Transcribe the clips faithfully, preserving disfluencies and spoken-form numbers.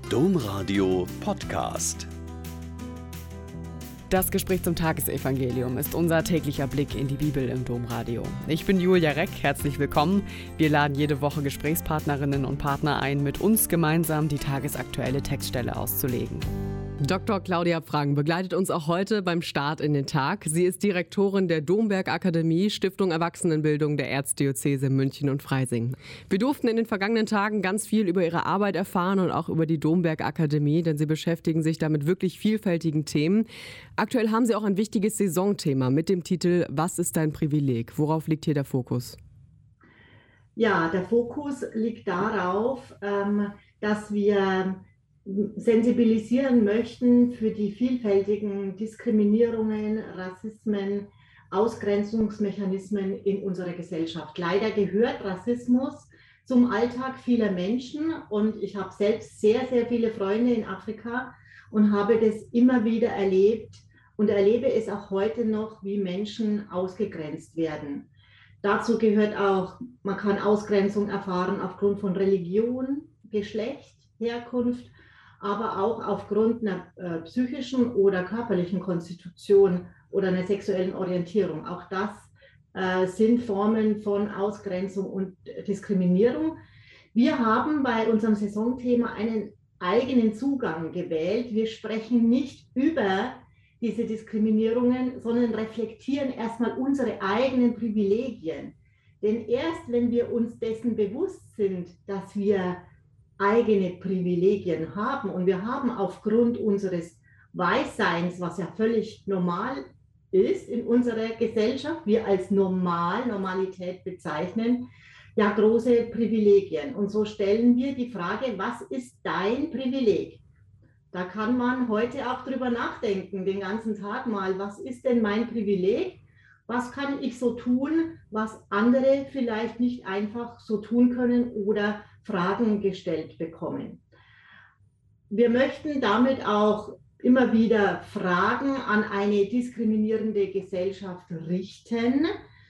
Domradio Podcast. Das Gespräch zum Tagesevangelium ist unser täglicher Blick in die Bibel im Domradio. Ich bin Julia Reck, herzlich willkommen. Wir laden jede Woche Gesprächspartnerinnen und Partner ein, mit uns gemeinsam die tagesaktuelle Textstelle auszulegen. Doktor Claudia Prang begleitet uns auch heute beim Start in den Tag. Sie ist Direktorin der Domberg-Akademie, Stiftung Erwachsenenbildung der Erzdiözese München und Freising. Wir durften in den vergangenen Tagen ganz viel über ihre Arbeit erfahren und auch über die Domberg-Akademie, denn sie beschäftigen sich da mit wirklich vielfältigen Themen. Aktuell haben sie auch ein wichtiges Saisonthema mit dem Titel „Was ist dein Privileg?". Worauf liegt hier der Fokus? Ja, der Fokus liegt darauf, dass wir sensibilisieren möchten für die vielfältigen Diskriminierungen, Rassismen, Ausgrenzungsmechanismen in unserer Gesellschaft. Leider gehört Rassismus zum Alltag vieler Menschen und ich habe selbst sehr, sehr viele Freunde in Afrika und habe das immer wieder erlebt und erlebe es auch heute noch, wie Menschen ausgegrenzt werden. Dazu gehört auch, man kann Ausgrenzung erfahren aufgrund von Religion, Geschlecht, Herkunft, aber auch aufgrund einer äh, psychischen oder körperlichen Konstitution oder einer sexuellen Orientierung. Auch das äh, sind Formen von Ausgrenzung und Diskriminierung. Wir haben bei unserem Saisonthema einen eigenen Zugang gewählt. Wir sprechen nicht über diese Diskriminierungen, sondern reflektieren erstmal unsere eigenen Privilegien. Denn erst wenn wir uns dessen bewusst sind, dass wir eigene Privilegien haben und wir haben aufgrund unseres Weißseins, was ja völlig normal ist in unserer Gesellschaft, wir als normal, Normalität bezeichnen, ja große Privilegien. Und so stellen wir die Frage, was ist dein Privileg? Da kann man heute auch drüber nachdenken, den ganzen Tag mal, was ist denn mein Privileg? Was kann ich so tun, was andere vielleicht nicht einfach so tun können oder Fragen gestellt bekommen. Wir möchten damit auch immer wieder Fragen an eine diskriminierende Gesellschaft richten.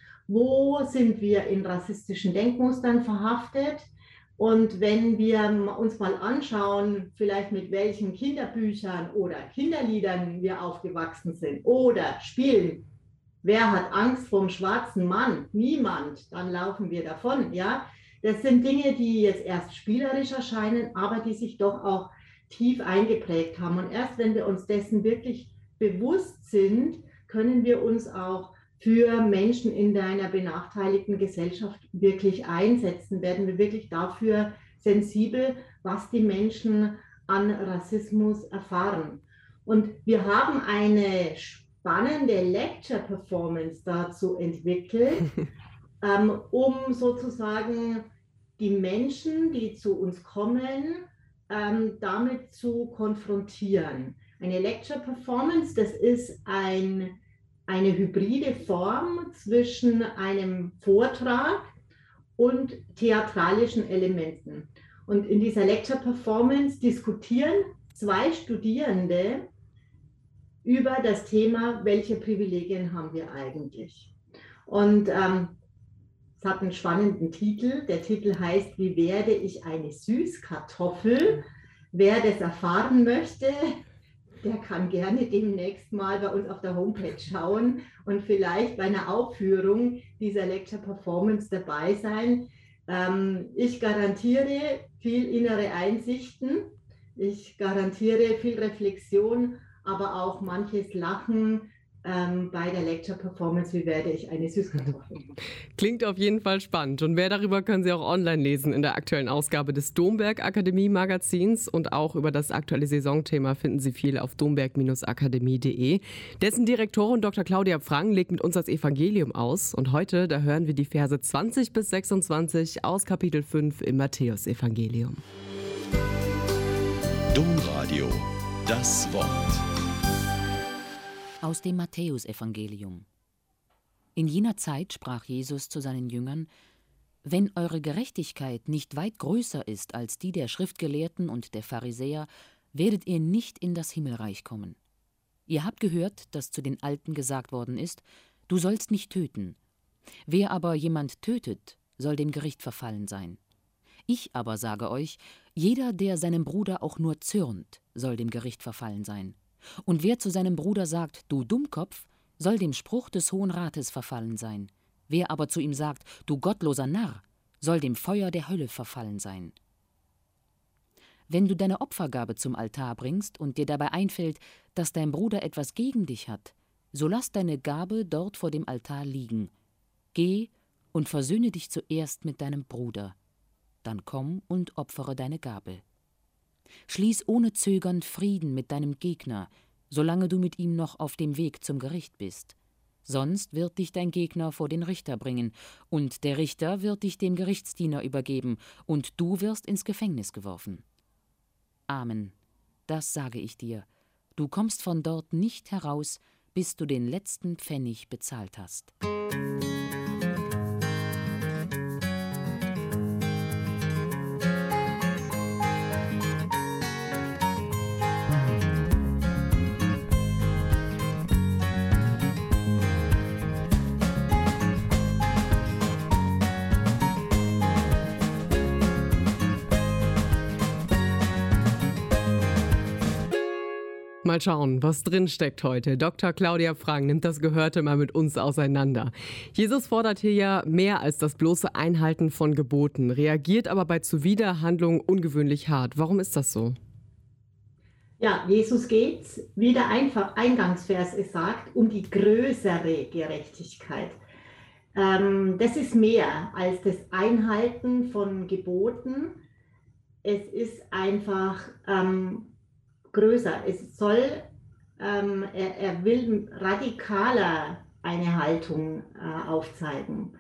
Wo sind wir in rassistischen Denkmustern verhaftet? Und wenn wir uns mal anschauen, vielleicht mit welchen Kinderbüchern oder Kinderliedern wir aufgewachsen sind oder Spielen. Wer hat Angst vor dem schwarzen Mann? Niemand. Dann laufen wir davon, ja. Das sind Dinge, die jetzt erst spielerisch erscheinen, aber die sich doch auch tief eingeprägt haben. Und erst wenn wir uns dessen wirklich bewusst sind, können wir uns auch für Menschen in einer benachteiligten Gesellschaft wirklich einsetzen. Werden wir wirklich dafür sensibel, was die Menschen an Rassismus erfahren. Und wir haben eine spannende Lecture-Performance dazu entwickelt, ähm, um sozusagen die Menschen, die zu uns kommen, ähm, damit zu konfrontieren. Eine Lecture-Performance, das ist ein, eine hybride Form zwischen einem Vortrag und theatralischen Elementen. Und in dieser Lecture-Performance diskutieren zwei Studierende über das Thema, welche Privilegien haben wir eigentlich. Und ähm, es hat einen spannenden Titel. Der Titel heißt, wie werde ich eine Süßkartoffel? Wer das erfahren möchte, der kann gerne demnächst mal bei uns auf der Homepage schauen und vielleicht bei einer Aufführung dieser Lecture Performance dabei sein. Ähm, ich garantiere viel innere Einsichten, ich garantiere viel Reflexion, aber auch manches Lachen ähm, bei der Lecture Performance, wie werde ich eine Süßkartoffel. Klingt auf jeden Fall spannend. Und mehr darüber können Sie auch online lesen in der aktuellen Ausgabe des Domberg-Akademie-Magazins. Und auch über das aktuelle Saisonthema finden Sie viel auf domberg akademie punkt de. Dessen Direktorin Doktor Claudia Prang legt mit uns das Evangelium aus. Und heute, da hören wir die Verse zwanzig bis sechsundzwanzig aus Kapitel fünf im Matthäusevangelium. Domradio, das Wort. Aus dem Matthäusevangelium. In jener Zeit sprach Jesus zu seinen Jüngern: Wenn eure Gerechtigkeit nicht weit größer ist als die der Schriftgelehrten und der Pharisäer, werdet ihr nicht in das Himmelreich kommen. Ihr habt gehört, dass zu den Alten gesagt worden ist: Du sollst nicht töten. Wer aber jemand tötet, soll dem Gericht verfallen sein. Ich aber sage euch, jeder, der seinem Bruder auch nur zürnt, soll dem Gericht verfallen sein. Und wer zu seinem Bruder sagt, du Dummkopf, soll dem Spruch des Hohen Rates verfallen sein. Wer aber zu ihm sagt, du gottloser Narr, soll dem Feuer der Hölle verfallen sein. Wenn du deine Opfergabe zum Altar bringst und dir dabei einfällt, dass dein Bruder etwas gegen dich hat, so lass deine Gabe dort vor dem Altar liegen. Geh und versöhne dich zuerst mit deinem Bruder. Dann komm und opfere deine Gabe. Schließ ohne Zögern Frieden mit deinem Gegner, solange du mit ihm noch auf dem Weg zum Gericht bist. Sonst wird dich dein Gegner vor den Richter bringen, und der Richter wird dich dem Gerichtsdiener übergeben, und du wirst ins Gefängnis geworfen. Amen, das sage ich dir. Du kommst von dort nicht heraus, bis du den letzten Pfennig bezahlt hast. Mal schauen, was drin steckt heute. Doktor Claudia Frank nimmt das Gehörte mal mit uns auseinander. Jesus fordert hier ja mehr als das bloße Einhalten von Geboten, reagiert aber bei Zuwiderhandlungen ungewöhnlich hart. Warum ist das so? Ja, Jesus geht's, wie der Einfach Eingangsvers es sagt, um die größere Gerechtigkeit. Ähm, das ist mehr als das Einhalten von Geboten. Es ist einfach ähm, größer. Es soll, ähm, er, er will radikaler eine Haltung äh, aufzeigen.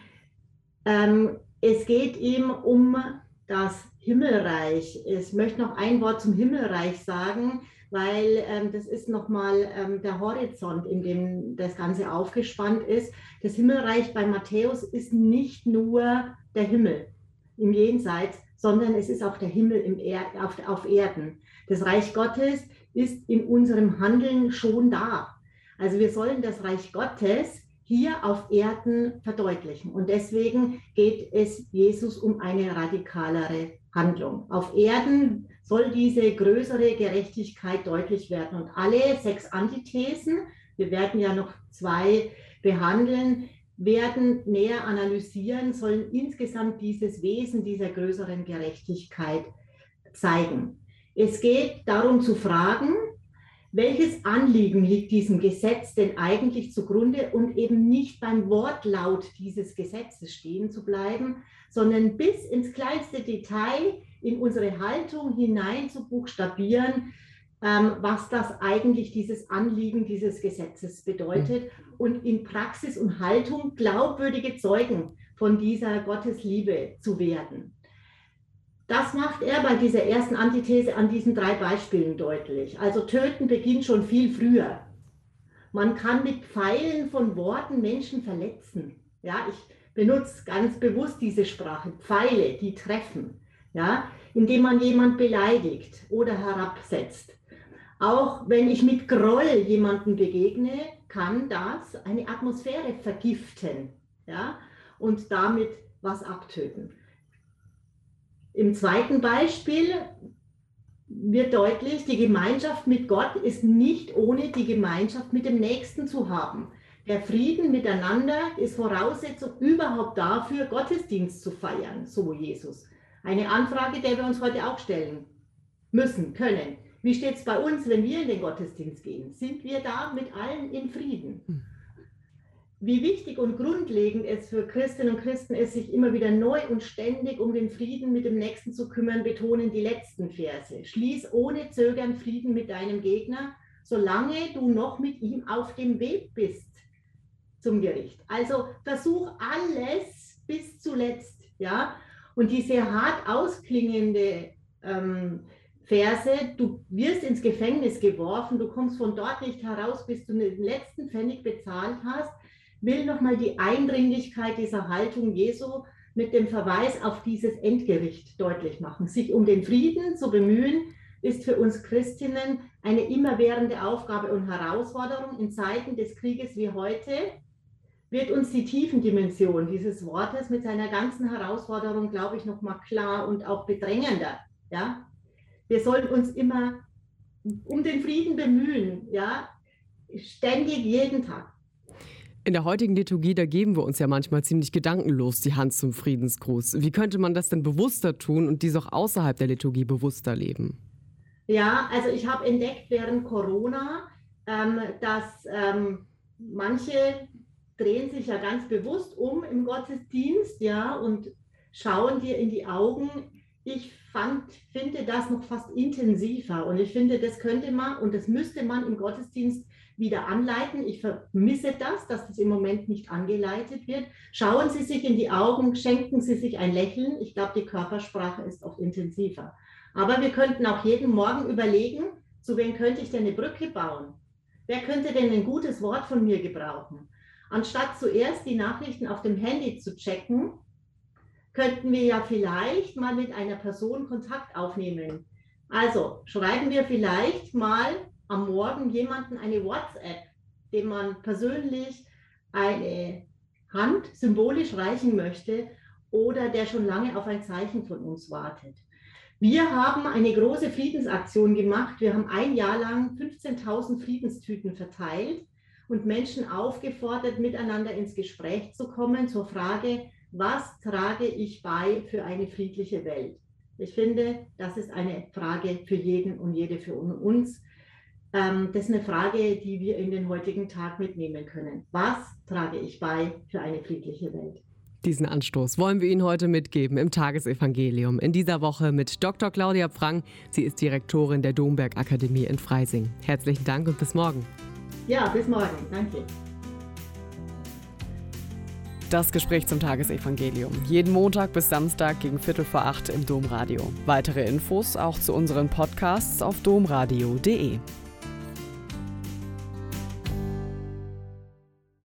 Ähm, es geht ihm um das Himmelreich. Ich möchte noch ein Wort zum Himmelreich sagen, weil ähm, das ist nochmal ähm, der Horizont, in dem das Ganze aufgespannt ist. Das Himmelreich bei Matthäus ist nicht nur der Himmel im Jenseits, sondern es ist auch der Himmel im er auf, auf Erden. Das Reich Gottes ist in unserem Handeln schon da. Also wir sollen das Reich Gottes hier auf Erden verdeutlichen. Und deswegen geht es Jesus um eine radikalere Handlung. Auf Erden soll diese größere Gerechtigkeit deutlich werden. Und alle sechs Antithesen, wir werden ja noch zwei behandeln, werden näher analysieren, sollen insgesamt dieses Wesen dieser größeren Gerechtigkeit zeigen. Es geht darum zu fragen, welches Anliegen liegt diesem Gesetz denn eigentlich zugrunde und eben nicht beim Wortlaut dieses Gesetzes stehen zu bleiben, sondern bis ins kleinste Detail in unsere Haltung hinein zu buchstabieren, ähm, was das eigentlich dieses Anliegen dieses Gesetzes bedeutet und in Praxis und Haltung glaubwürdige Zeugen von dieser Gottesliebe zu werden. Das macht er bei dieser ersten Antithese an diesen drei Beispielen deutlich. Also Töten beginnt schon viel früher. Man kann mit Pfeilen von Worten Menschen verletzen. Ja, ich benutze ganz bewusst diese Sprache. Pfeile, die treffen. Ja, indem man jemanden beleidigt oder herabsetzt. Auch wenn ich mit Groll jemandem begegne, kann das eine Atmosphäre vergiften, ja, und damit was abtöten. Im zweiten Beispiel wird deutlich, die Gemeinschaft mit Gott ist nicht ohne die Gemeinschaft mit dem Nächsten zu haben. Der Frieden miteinander ist Voraussetzung überhaupt dafür, Gottesdienst zu feiern, so Jesus. Eine Anfrage, der wir uns heute auch stellen müssen, können. Wie steht es bei uns, wenn wir in den Gottesdienst gehen? Sind wir da mit allen in Frieden? Wie wichtig und grundlegend es für Christinnen und Christen ist, sich immer wieder neu und ständig um den Frieden mit dem Nächsten zu kümmern, betonen die letzten Verse. Schließ ohne Zögern Frieden mit deinem Gegner, solange du noch mit ihm auf dem Weg bist zum Gericht. Also versuch alles bis zuletzt, ja. Und diese hart ausklingende ähm, Verse, du wirst ins Gefängnis geworfen, du kommst von dort nicht heraus, bis du den letzten Pfennig bezahlt hast, will nochmal die Eindringlichkeit dieser Haltung Jesu mit dem Verweis auf dieses Endgericht deutlich machen. Sich um den Frieden zu bemühen, ist für uns Christinnen eine immerwährende Aufgabe und Herausforderung in Zeiten des Krieges wie heute, wird uns die Tiefendimension dieses Wortes mit seiner ganzen Herausforderung, glaube ich, nochmal klar und auch bedrängender. Ja? Wir sollen uns immer um den Frieden bemühen, ja? Ständig, jeden Tag. In der heutigen Liturgie, da geben wir uns ja manchmal ziemlich gedankenlos die Hand zum Friedensgruß. Wie könnte man das denn bewusster tun und dies auch außerhalb der Liturgie bewusster leben? Ja, also ich habe entdeckt während Corona, ähm, dass ähm, manche drehen sich ja ganz bewusst um im Gottesdienst, ja, und schauen dir in die Augen. Ich fand, finde das noch fast intensiver und ich finde, das könnte man und das müsste man im Gottesdienst wieder anleiten. Ich vermisse das, dass das im Moment nicht angeleitet wird. Schauen Sie sich in die Augen, schenken Sie sich ein Lächeln. Ich glaube, die Körpersprache ist oft intensiver. Aber wir könnten auch jeden Morgen überlegen, zu wem könnte ich denn eine Brücke bauen? Wer könnte denn ein gutes Wort von mir gebrauchen? Anstatt zuerst die Nachrichten auf dem Handy zu checken, könnten wir ja vielleicht mal mit einer Person Kontakt aufnehmen. Also schreiben wir vielleicht mal am Morgen jemanden eine WhatsApp, dem man persönlich eine Hand symbolisch reichen möchte oder der schon lange auf ein Zeichen von uns wartet. Wir haben eine große Friedensaktion gemacht. Wir haben ein Jahr lang fünfzehntausend Friedenstüten verteilt und Menschen aufgefordert, miteinander ins Gespräch zu kommen zur Frage, was trage ich bei für eine friedliche Welt? Ich finde, das ist eine Frage für jeden und jede für uns. Das ist eine Frage, die wir in den heutigen Tag mitnehmen können. Was trage ich bei für eine friedliche Welt? Diesen Anstoß wollen wir Ihnen heute mitgeben im Tagesevangelium. In dieser Woche mit Doktor Claudia Pfrang. Sie ist Direktorin der Domberg-Akademie in Freising. Herzlichen Dank und bis morgen. Ja, bis morgen. Danke. Das Gespräch zum Tagesevangelium. Jeden Montag bis Samstag gegen Viertel vor acht im Domradio. Weitere Infos auch zu unseren Podcasts auf domradio punkt de.